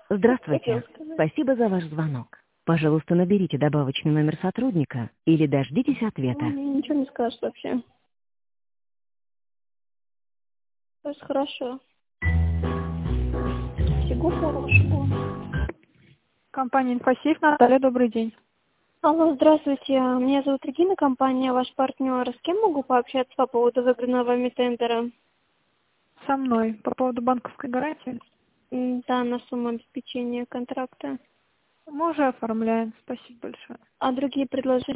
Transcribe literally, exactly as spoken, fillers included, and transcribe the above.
Здравствуйте. Хотела сказать. Спасибо за ваш звонок. Пожалуйста, наберите добавочный номер сотрудника или дождитесь Ну, ответа. мне ничего не скажет вообще. То есть хорошо. Всего хорошего. Компания «Инфосейф». Наталья, добрый день. Алло, здравствуйте. Меня зовут Регина, компания «Ваш партнер». С кем могу пообщаться по поводу выигранного вами тендера? Со мной по поводу банковской гарантии. М, Да, на сумму обеспечения контракта. Мы уже оформляем. Спасибо большое. А другие предложения?